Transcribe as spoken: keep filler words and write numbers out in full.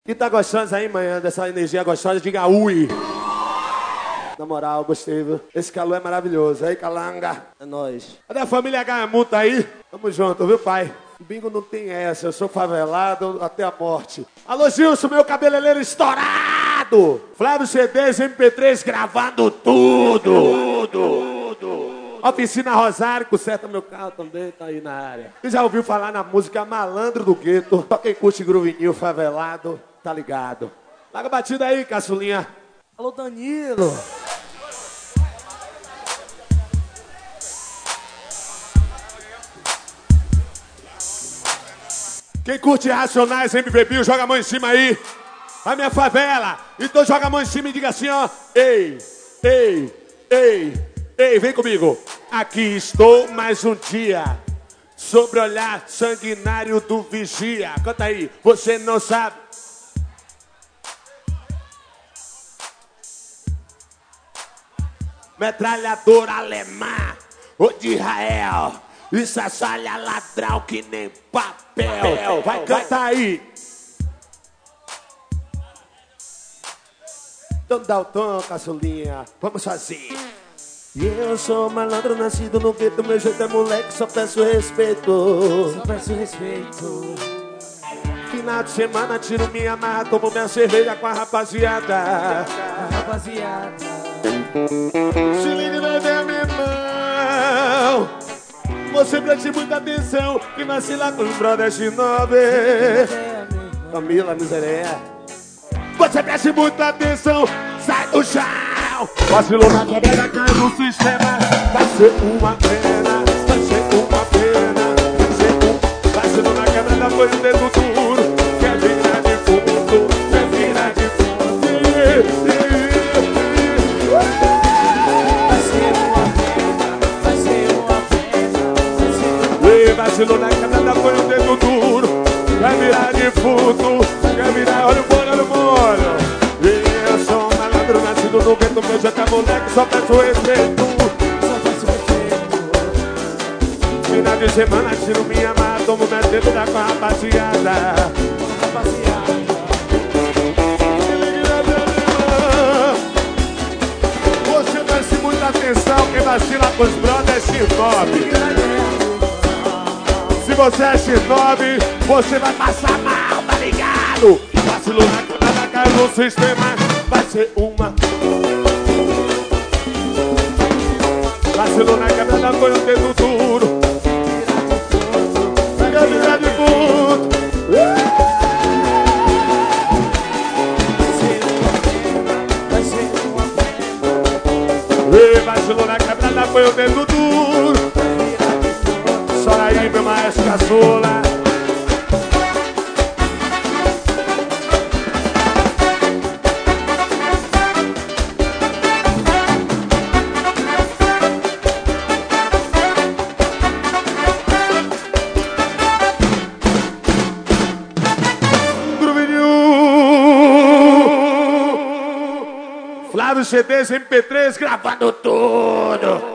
E tá gostosa aí, manhã, dessa energia gostosa? Diga ui. Na moral, gostei, viu? Esse calor é maravilhoso. Aí, calanga. É nóis. Cadê a família Gaiamuta aí? Tamo junto, viu, pai? Bingo não tem essa. Eu sou favelado até a morte. Alô, Gilson, meu cabeleireiro estourado. Flávio C Ds, M P três, gravando tudo. Tudo. Tudo. Oficina Rosário, conserta meu carro também, tá aí na área. Você já ouviu falar na música Malandro do Gueto? Só quem curte Gruvinil favelado, tá ligado. Larga a batida aí, caçulinha. Alô, Danilo. Quem curte Racionais, M V P, joga a mão em cima aí. A minha favela. Então joga a mão em cima e diga assim, ó. Ei, ei, ei. Ei, vem comigo. Aqui estou mais um dia. Sobre o olhar sanguinário do vigia. Canta aí. Você não sabe. Metralhadora alemã. Ou de Israel. Isso é salha ladrão que nem papel. Vai, canta aí. Então dá o tom, caçulinha. Vamos sozinho. E eu sou malandro, nascido no gueto. Meu jeito é moleque, só peço respeito. Só peço respeito. Final de semana, tiro minha marra, tomo minha cerveja com a rapaziada. A rapaziada. Se liga, bebê, meu irmão. Você preste muita atenção, que nasci lá com os brothers de nove. Camila, miséria. Você preste muita atenção, sai do chão. Vacilou na quebrada, cai no sistema. Vai ser uma pena, vai ser uma pena. Vai ser um... Vacilou na quebrada, foi o dedo duro. Quer virar de fundo, quer virar de fundo. Vai ser uma pena, vai ser uma pena. Vai ser uma pena. Vacilou na quebrada, foi o dedo duro. Quer virar de fundo, quer virar, olha o molho, olha o molho. Eu sou um malandro, nascido no gueto, meu já tá moleque, só peço respeito. Só peço respeito. Final de semana, tiro minha mata, tomo minha teta com a rapaziada. Rapaziada. Você preste muita atenção, quem vacila com os brothers é X nove. Se você é X nove, você vai passar mal, tá ligado? Vacilou na cara, cai no sistema, vai ser uma. Vacilou na quebrada, foi um dedo duro. Vai virar de fundo. Vai ser uma pena. Ei, vacilou na quebrada, foi um dedo duro. Chora aí, meu maestro caçula. Flávio C Ds, M P três, gravando tudo.